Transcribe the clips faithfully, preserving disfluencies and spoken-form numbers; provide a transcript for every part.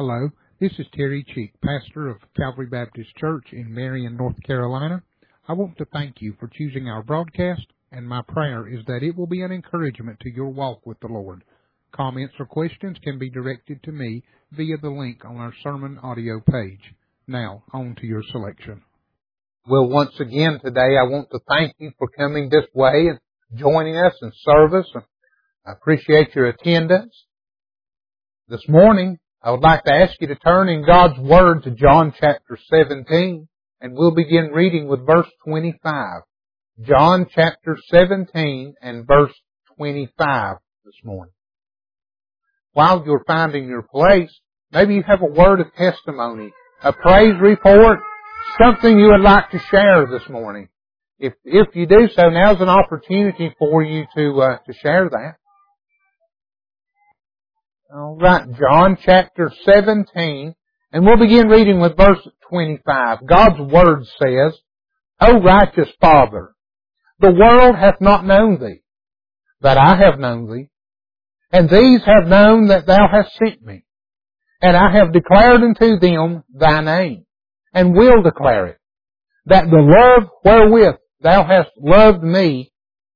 Hello, this is Terry Cheek, pastor of Calvary Baptist Church in Marion, North Carolina. I want to thank you for choosing our broadcast, and my prayer is that it will be an encouragement to your walk with the Lord. Comments or questions can be directed to me via the link on our sermon audio page. Now, on to your selection. Well, once again today, I want to thank you for coming this way and joining us in service. I appreciate your attendance. This morning, I would like to ask you to turn in God's Word to John chapter seventeen, and we'll begin reading with verse twenty-five. John chapter seventeen and verse twenty-five this morning. While you're finding your place, maybe you have a word of testimony, a praise report, something you would like to share this morning. If if you do so, now's an opportunity for you to uh, to share that. All right, John chapter seventeen, and we'll begin reading with verse twenty-five. God's Word says, O righteous Father, the world hath not known Thee, but I have known Thee, and these have known that Thou hast sent me. And I have declared unto them Thy name, and will declare it, that the love wherewith Thou hast loved me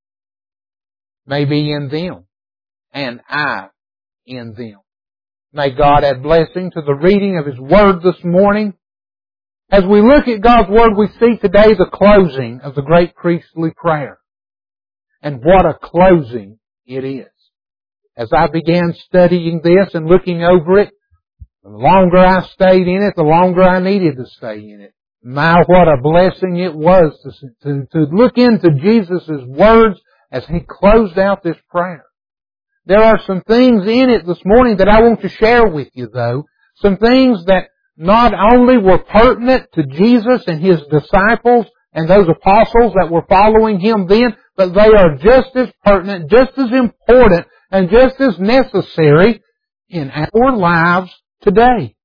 may be in them, and I in them. May God add blessing to the reading of His Word this morning. As we look at God's Word, we see today the closing of the great priestly prayer. And what a closing it is. As I began studying this and looking over it, the longer I stayed in it, the longer I needed to stay in it. My, what a blessing it was to, to, to look into Jesus' words as He closed out this prayer. There are some things in it this morning that I want to share with you, though. Some things that not only were pertinent to Jesus and His disciples and those apostles that were following Him then, but they are just as pertinent, just as important, and just as necessary in our lives today.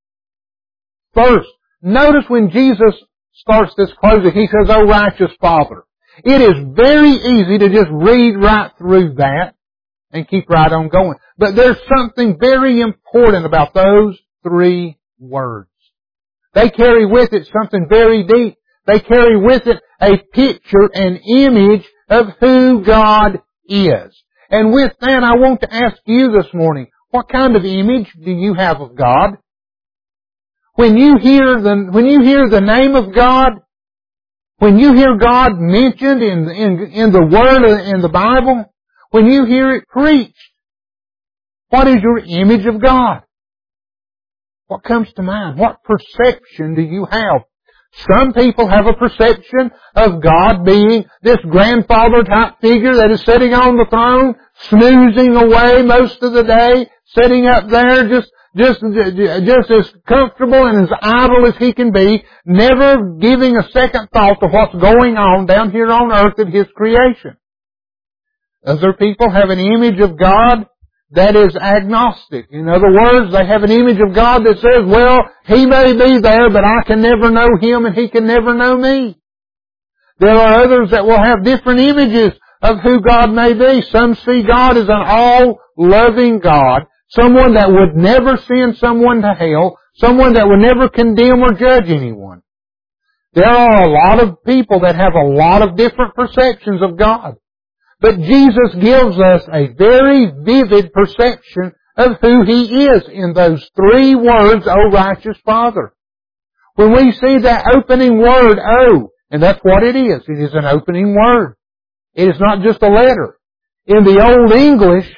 First, notice when Jesus starts this closing, He says, O righteous Father. It is very easy to just read right through that and keep right on going. But there's something very important about those three words. They carry with it something very deep. They carry with it a picture, an image of who God is. And with that, I want to ask you this morning, what kind of image do you have of God? When you hear the, when you hear the name of God, when you hear God mentioned in, in, in the Word, in the Bible, when you hear it preached, what is your image of God? What comes to mind? What perception do you have? Some people have a perception of God being this grandfather type figure that is sitting on the throne, snoozing away most of the day, sitting up there just, just, just as comfortable and as idle as He can be, never giving a second thought to what's going on down here on earth in His creation. Other people have an image of God that is agnostic. In other words, they have an image of God that says, well, He may be there, but I can never know Him and He can never know me. There are others that will have different images of who God may be. Some see God as an all-loving God, someone that would never send someone to hell, someone that would never condemn or judge anyone. There are a lot of people that have a lot of different perceptions of God. But Jesus gives us a very vivid perception of who He is in those three words, O righteous Father. When we see that opening word, O, and that's what it is. It is an opening word. It is not just a letter. In the Old English,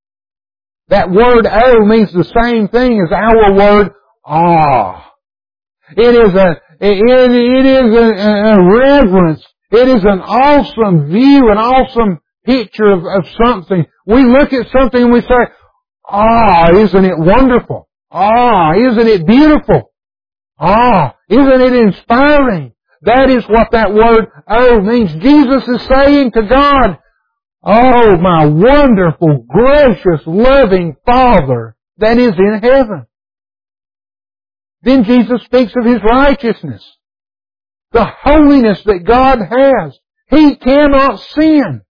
that word O means the same thing as our word ah. It is a, it, it is a, a reverence. It is an awesome view, an awesome picture of, of something. We look at something and we say, ah, isn't it wonderful? Ah, isn't it beautiful? Ah, isn't it inspiring? That is what that word oh means. Jesus is saying to God, oh, my wonderful, gracious, loving Father that is in heaven. Then Jesus speaks of His righteousness, the holiness that God has. He cannot sin.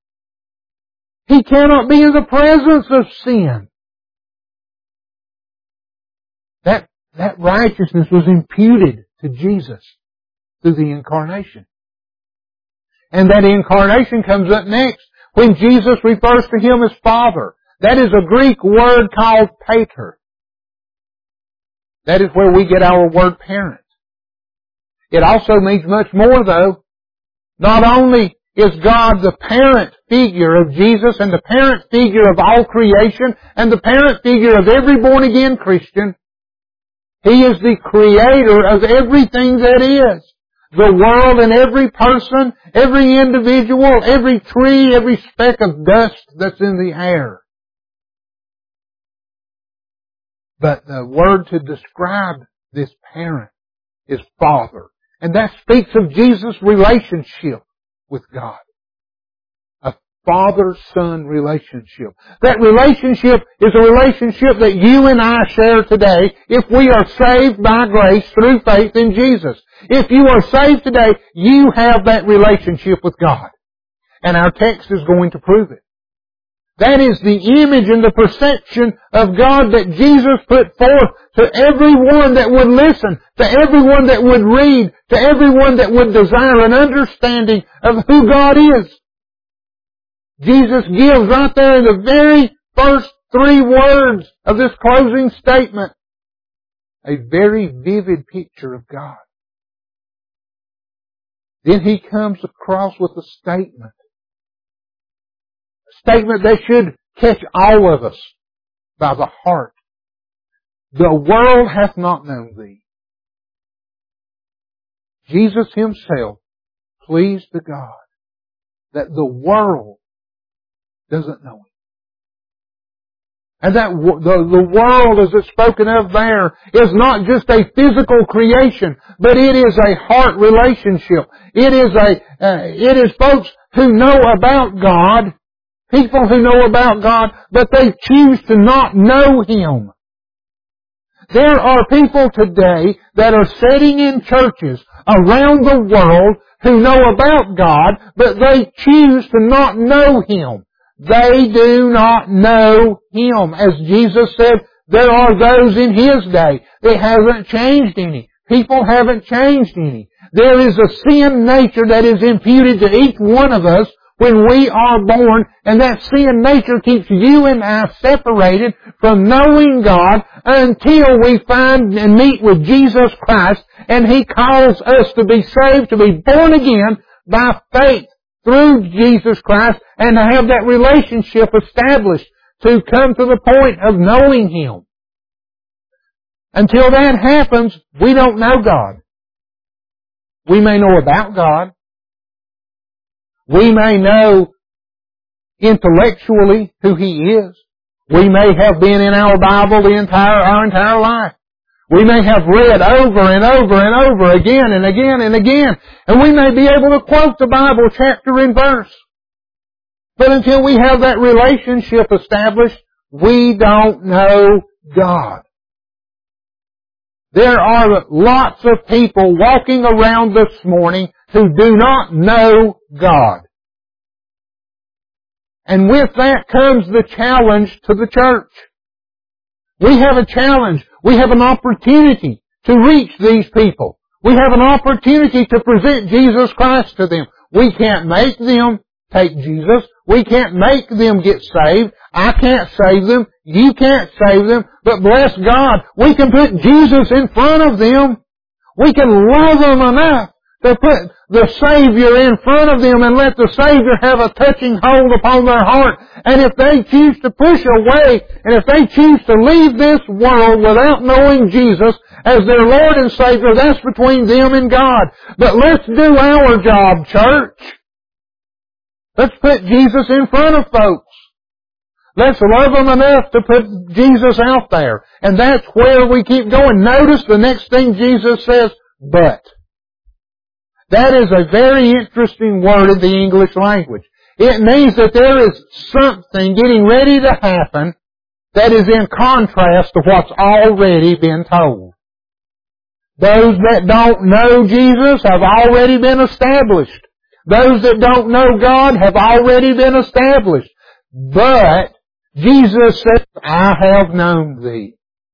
He cannot be in the presence of sin. That, that righteousness was imputed to Jesus through the incarnation. And that incarnation comes up next when Jesus refers to Him as Father. That is a Greek word called pater. That is where we get our word parent. It also means much more though. Not only is God the parent figure of Jesus and the parent figure of all creation and the parent figure of every born again Christian, He is the creator of everything that is. The world and every person, every individual, every tree, every speck of dust that's in the air. But the word to describe this parent is Father. And that speaks of Jesus' relationship with God. A father-son relationship. That relationship is a relationship that you and I share today if we are saved by grace through faith in Jesus. If you are saved today, you have that relationship with God. And our text is going to prove it. That is the image and the perception of God that Jesus put forth to everyone that would listen, to everyone that would read, to everyone that would desire an understanding of who God is. Jesus gives right there in the very first three words of this closing statement a very vivid picture of God. Then He comes across with a statement. Statement that should catch all of us by the heart. The world hath not known Thee. Jesus Himself pleased to God that the world doesn't know Him. And that the, the world as it's spoken of there is not just a physical creation, but it is a heart relationship. It is a, uh, it is folks who know about God, people who know about God, but they choose to not know Him. There are people today that are sitting in churches around the world who know about God, but they choose to not know Him. They do not know Him. As Jesus said, there are those in His day that haven't changed any. People haven't changed any. There is a sin nature that is imputed to each one of us when we are born, and that sin nature keeps you and I separated from knowing God until we find and meet with Jesus Christ, and He calls us to be saved, to be born again by faith through Jesus Christ, and to have that relationship established, to come to the point of knowing Him. Until that happens, we don't know God. We may know about God. We may know intellectually who He is. We may have been in our Bible the entire, our entire life. We may have read over and over and over again and again and again. And we may be able to quote the Bible chapter and verse. But until we have that relationship established, we don't know God. There are lots of people walking around this morning who do not know God. And with that comes the challenge to the church. We have a challenge. We have an opportunity to reach these people. We have an opportunity to present Jesus Christ to them. We can't make them take Jesus. We can't make them get saved. I can't save them. You can't save them. But bless God, we can put Jesus in front of them. We can love them enough to put the Savior in front of them and let the Savior have a touching hold upon their heart. And if they choose to push away, and if they choose to leave this world without knowing Jesus as their Lord and Savior, that's between them and God. But let's do our job, church. Let's put Jesus in front of folks. Let's love them enough to put Jesus out there. And that's where we keep going. Notice the next thing Jesus says, but. That is a very interesting word in the English language. It means that there is something getting ready to happen that is in contrast to what's already been told. Those that don't know Jesus have already been established. Those that don't know God have already been established. But Jesus says, I have known thee.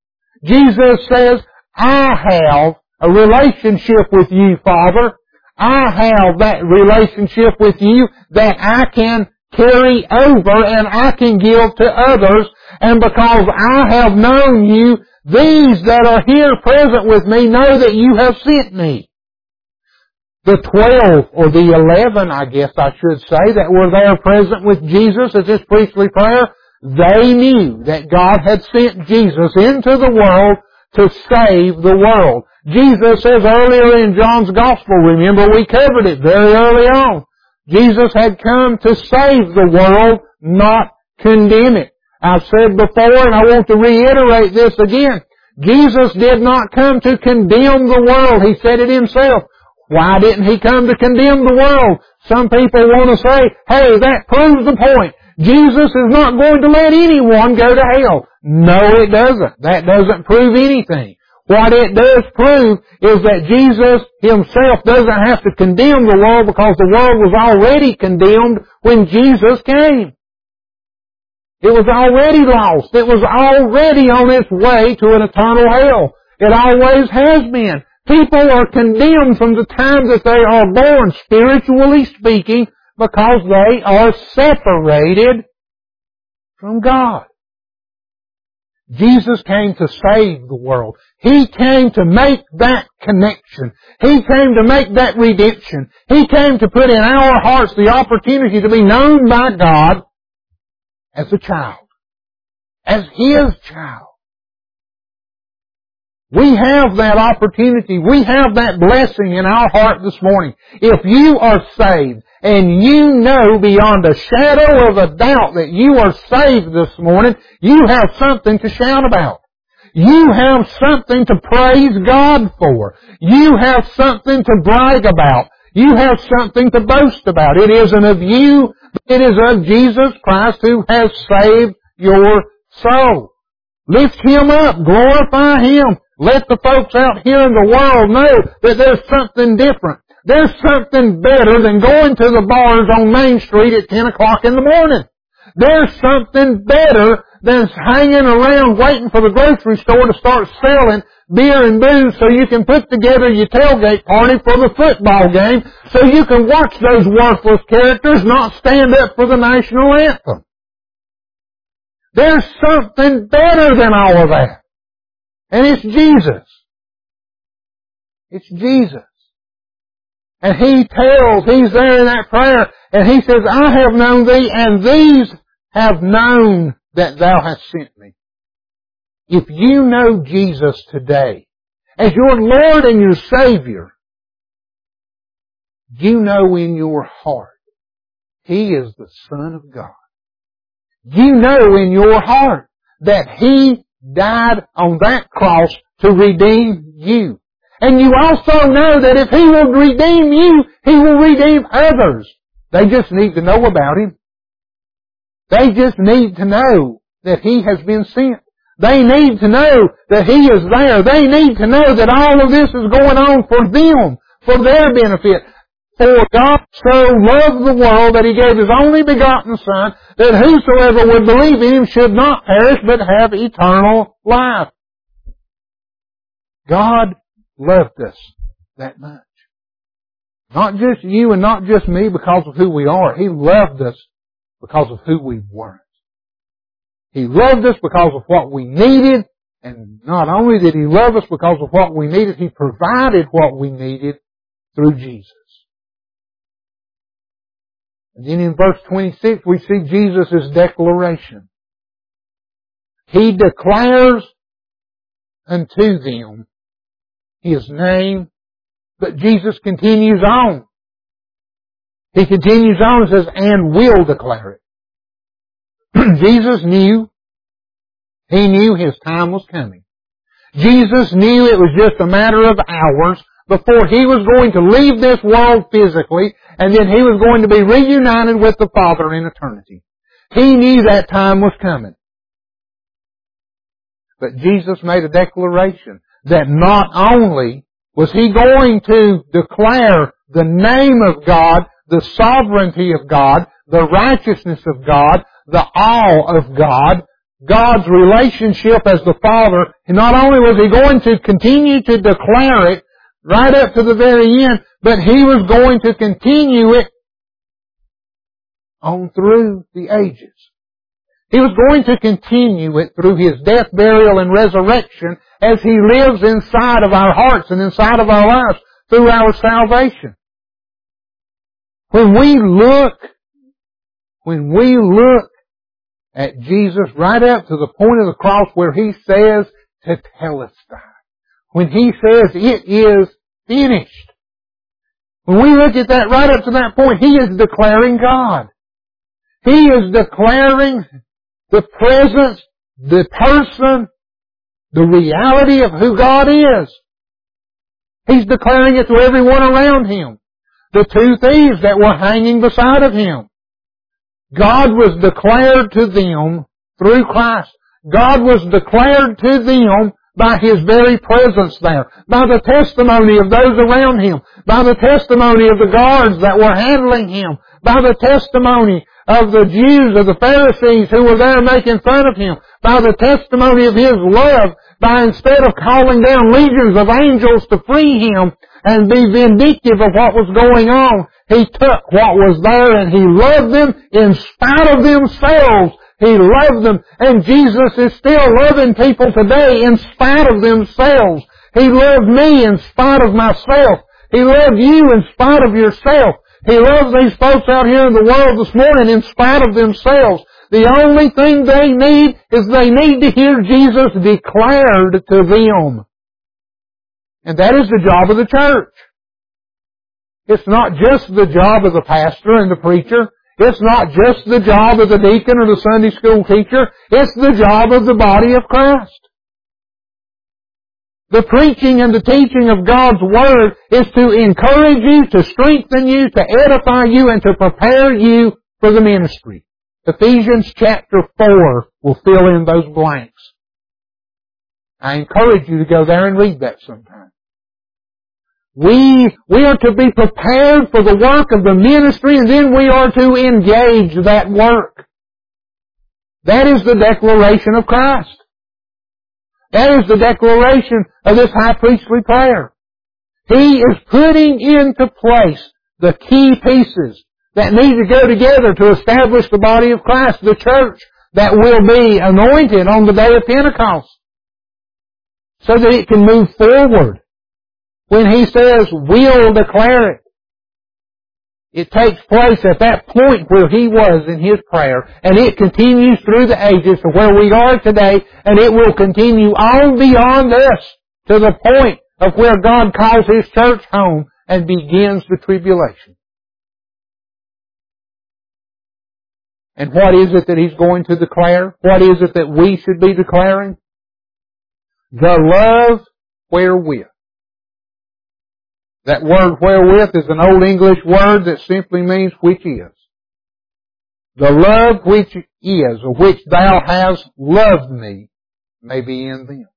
Jesus says, I have a relationship with you, Father. I have that relationship with you that I can carry over and I can give to others. And because I have known you, these that are here present with me know that you have sent me. The twelve, or the eleven, I guess I should say, that were there present with Jesus at this priestly prayer, they knew that God had sent Jesus into the world to save the world. Jesus says earlier in John's Gospel, remember we covered it very early on, Jesus had come to save the world, not condemn it. I've said before, and I want to reiterate this again, Jesus did not come to condemn the world. He said it himself. Why didn't He come to condemn the world? Some people want to say, hey, that proves the point. Jesus is not going to let anyone go to hell. No, it doesn't. That doesn't prove anything. What it does prove is that Jesus Himself doesn't have to condemn the world because the world was already condemned when Jesus came. It was already lost. It was already on its way to an eternal hell. It always has been. People are condemned from the time that they are born, spiritually speaking, because they are separated from God. Jesus came to save the world. He came to make that connection. He came to make that redemption. He came to put in our hearts the opportunity to be known by God as a child, as His child. We have that opportunity. We have that blessing in our heart this morning. If you are saved and you know beyond a shadow of a doubt that you are saved this morning, you have something to shout about. You have something to praise God for. You have something to brag about. You have something to boast about. It isn't of you, but it is of Jesus Christ who has saved your soul. Lift Him up. Glorify Him. Let the folks out here in the world know that there's something different. There's something better than going to the bars on Main Street at ten o'clock in the morning. There's something better than hanging around waiting for the grocery store to start selling beer and booze so you can put together your tailgate party for the football game so you can watch those worthless characters not stand up for the national anthem. There's something better than all of that. And it's Jesus. It's Jesus. And He tells, He's there in that prayer, and He says, I have known thee, and these have known that thou hast sent me. If you know Jesus today as your Lord and your Savior, you know in your heart He is the Son of God. You know in your heart that He died on that cross to redeem you. And you also know that if He will redeem you, He will redeem others. They just need to know about Him. They just need to know that He has been sent. They need to know that He is there. They need to know that all of this is going on for them, for their benefit. For God so loved the world that He gave His only begotten Son, that whosoever would believe in Him should not perish but have eternal life. God loved us that much. Not just you and not just me because of who we are. He loved us because of who we weren't. He loved us because of what we needed, and not only did He love us because of what we needed, He provided what we needed through Jesus. And then in verse twenty-six we see Jesus' declaration. He declares unto them His name, but Jesus continues on. He continues on and says, and will declare it. Jesus knew, He knew His time was coming. Jesus knew it was just a matter of hours before He was going to leave this world physically, and then He was going to be reunited with the Father in eternity. He knew that time was coming. But Jesus made a declaration that not only was He going to declare the name of God, the sovereignty of God, the righteousness of God, the awe of God, God's relationship as the Father, and not only was He going to continue to declare it right up to the very end, but He was going to continue it on through the ages. He was going to continue it through His death, burial, and resurrection as He lives inside of our hearts and inside of our lives through our salvation. When we look, when we look at Jesus right up to the point of the cross where He says, Tetelestai. When He says, it is finished. When we look at that right up to that point, He is declaring God. He is declaring the presence, the person, the reality of who God is. He's declaring it to everyone around Him. The two thieves that were hanging beside of Him. God was declared to them through Christ. God was declared to them by His very presence there. By the testimony of those around Him. By the testimony of the guards that were handling Him. By the testimony of the Jews, of the Pharisees who were there making fun of Him. By the testimony of His love. By instead of calling down legions of angels to free Him and be vindictive of what was going on, He took what was there and He loved them in spite of themselves. He loved them, and Jesus is still loving people today in spite of themselves. He loved me in spite of myself. He loved you in spite of yourself. He loves these folks out here in the world this morning in spite of themselves. The only thing they need is they need to hear Jesus declared to them. And that is the job of the church. It's not just the job of the pastor and the preacher. It's not just the job of the deacon or the Sunday school teacher. It's the job of the body of Christ. The preaching and the teaching of God's Word is to encourage you, to strengthen you, to edify you, and to prepare you for the ministry. Ephesians chapter four will fill in those blanks. I encourage you to go there and read that sometime. We, we are to be prepared for the work of the ministry, and then we are to engage that work. That is the declaration of Christ. That is the declaration of this high priestly prayer. He is putting into place the key pieces that need to go together to establish the body of Christ, the church that will be anointed on the day of Pentecost, so that it can move forward. When He says, we'll declare it, it takes place at that point where He was in His prayer, and it continues through the ages to where we are today, and it will continue on beyond this to the point of where God calls His church home and begins the tribulation. And what is it that He's going to declare? What is it that we should be declaring? The love wherewith. That word wherewith is an Old English word that simply means which is. The love which is, or which thou hast loved me, may be in them.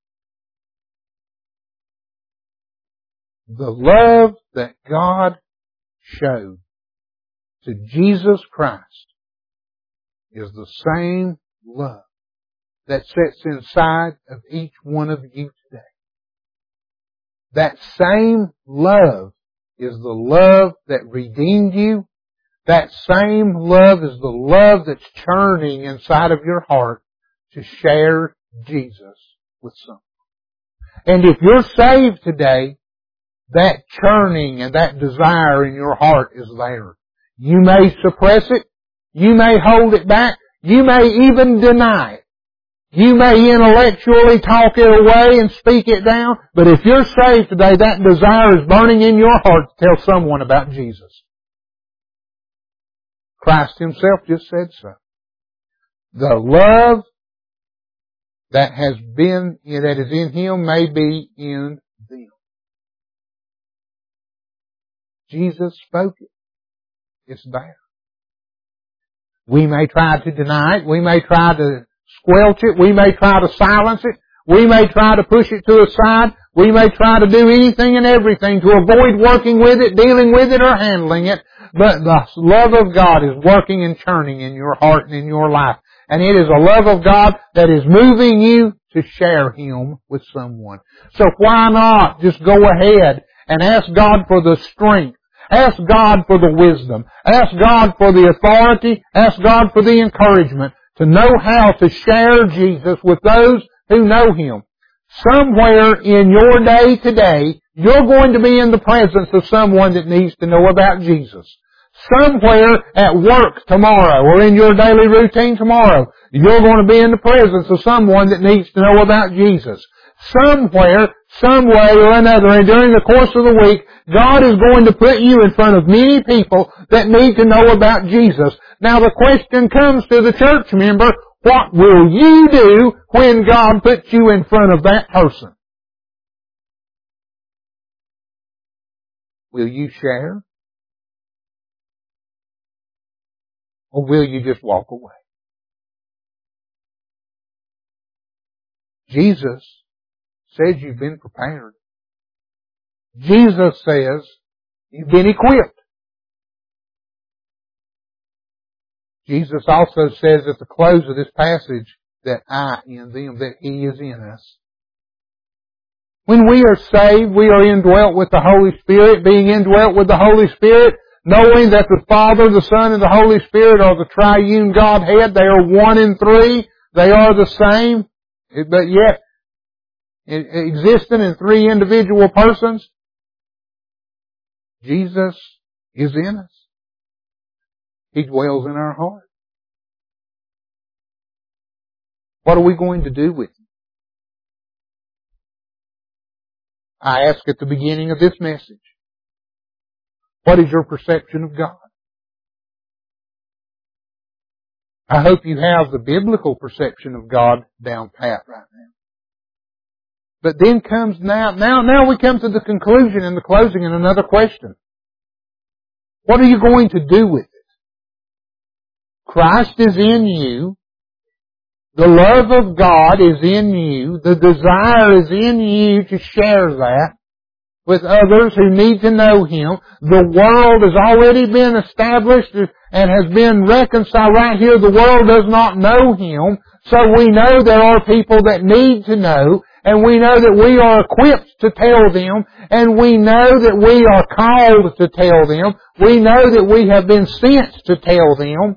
The love that God showed to Jesus Christ is the same love that sits inside of each one of you today. That same love is the love that redeemed you. That same love is the love that's churning inside of your heart to share Jesus with someone. And if you're saved today, that churning and that desire in your heart is there. You may suppress it. You may hold it back. You may even deny it. You may intellectually talk it away and speak it down, but if you're saved today, that desire is burning in your heart to tell someone about Jesus. Christ Himself just said so. The love that has been, that is in Him may be in them. Jesus spoke it. It's there. We may try to deny it. We may try to squelch it. We may try to silence it. We may try to push it to the side. We may try to do anything and everything to avoid working with it, dealing with it, or handling it. But the love of God is working and churning in your heart and in your life. and it is a love of God that is moving you to share Him with someone. So why not just go ahead and ask God for the strength, ask God for the wisdom, ask God for the authority, ask God for the encouragement to know how to share Jesus with those who know Him. Somewhere in your day today, you're going to be in the presence of someone that needs to know about Jesus. Somewhere at work tomorrow or in your daily routine tomorrow, you're going to be in the presence of someone that needs to know about Jesus. Somewhere, some way or another, and during the course of the week, God is going to put you in front of many people that need to know about Jesus. Now the question comes to the church member, what will you do when God puts you in front of that person? Will you share? Or will you just walk away? Jesus says you've been prepared. Jesus says you've been equipped. Jesus also says at the close of this passage that I in them, that He is in us. When we are saved, we are indwelt with the Holy Spirit. Being indwelt with the Holy Spirit, knowing that the Father, the Son, and the Holy Spirit are the triune Godhead. They are one in three. They are the same, but yet existing in three individual persons. Jesus is in us. He dwells in our heart. What are we going to do with Him? I ask at the beginning of this message, what is your perception of God? I hope you have the biblical perception of God down pat right now. But then comes now, now, now we come to the conclusion and the closing and another question. What are you going to do with it? Christ is in you. The love of God is in you. The desire is in you to share that with others who need to know Him. The world has already been established and has been reconciled. Right here, the world does not know Him. So we know there are people that need to know, and we know that we are equipped to tell them, and we know that we are called to tell them. We know that we have been sent to tell them.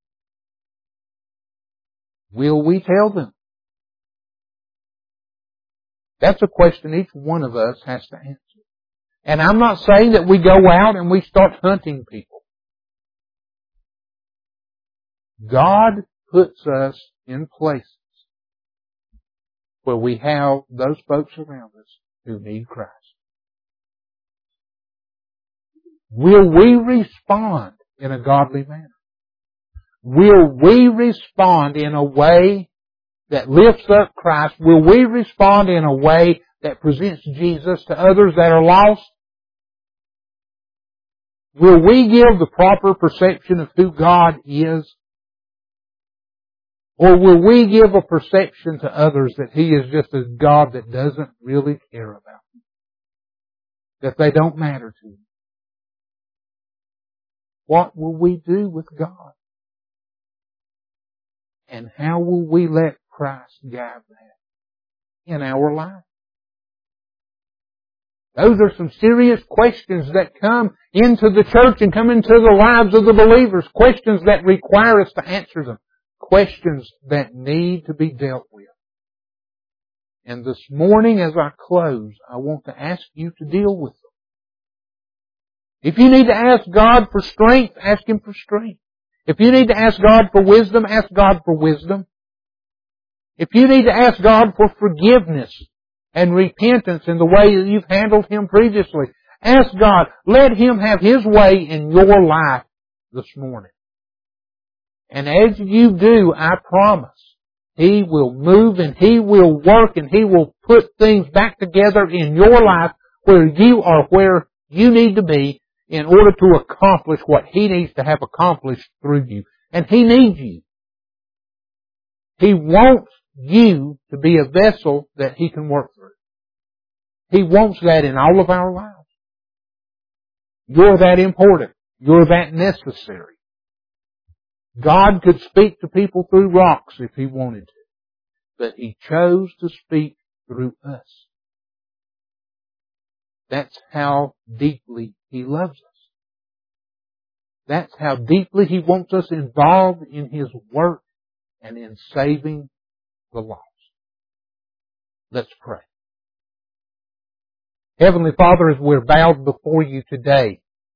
Will we tell them? That's a question each one of us has to answer. And I'm not saying that we go out and we start hunting people. God puts us in places where we have those folks around us who need Christ. Will we respond in a godly manner? Will we respond in a way that lifts up Christ? Will we respond in a way that presents Jesus to others that are lost? Will we give the proper perception of who God is? Or will we give a perception to others that He is just a God that doesn't really care about them? That they don't matter to Him? What will we do with God? And how will we let Christ guide that in our life? Those are some serious questions that come into the church and come into the lives of the believers. Questions that require us to answer them. Questions that need to be dealt with. And this morning as I close, I want to ask you to deal with them. If you need to ask God for strength, ask Him for strength. If you need to ask God for wisdom, ask God for wisdom. If you need to ask God for forgiveness and repentance in the way that you've handled Him previously, ask God. Let Him have His way in your life this morning. And as you do, I promise, He will move and He will work and He will put things back together in your life where you are where you need to be in order to accomplish what He needs to have accomplished through you. And He needs you. He wants you to be a vessel that He can work through. He wants that in all of our lives. You're that important. You're that necessary. God could speak to people through rocks if He wanted to, but He chose to speak through us. That's how deeply He loves us. That's how deeply He wants us involved in His work and in saving the lost. Let's pray. Heavenly Father, as we're bowed before You today,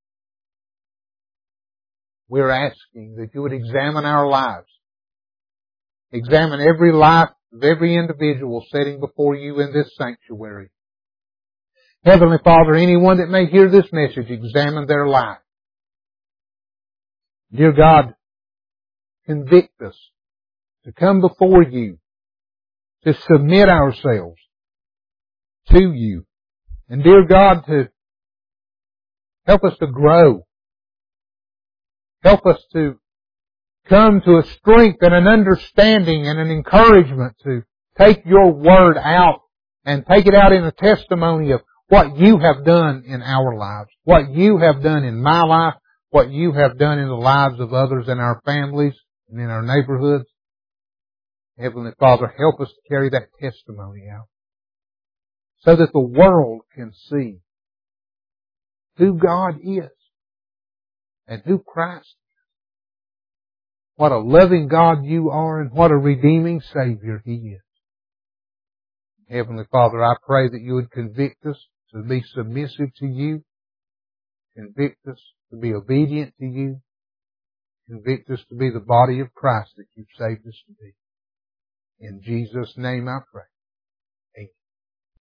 we're asking that You would examine our lives. Examine every life of every individual sitting before You in this sanctuary. Heavenly Father, anyone that may hear this message, examine their life. Dear God, convict us to come before You, to submit ourselves to You. And dear God, to help us to grow. Help us to come to a strength and an understanding and an encouragement to take Your Word out and take it out in a testimony of what You have done in our lives, what You have done in my life, what You have done in the lives of others in our families and in our neighborhoods. Heavenly Father, help us to carry that testimony out so that the world can see who God is and who Christ is. What a loving God You are and what a redeeming Savior He is. Heavenly Father, I pray that You would convict us to be submissive to You, convict us to be obedient to You, convict us to be the body of Christ that You've saved us to be. In Jesus' name I pray.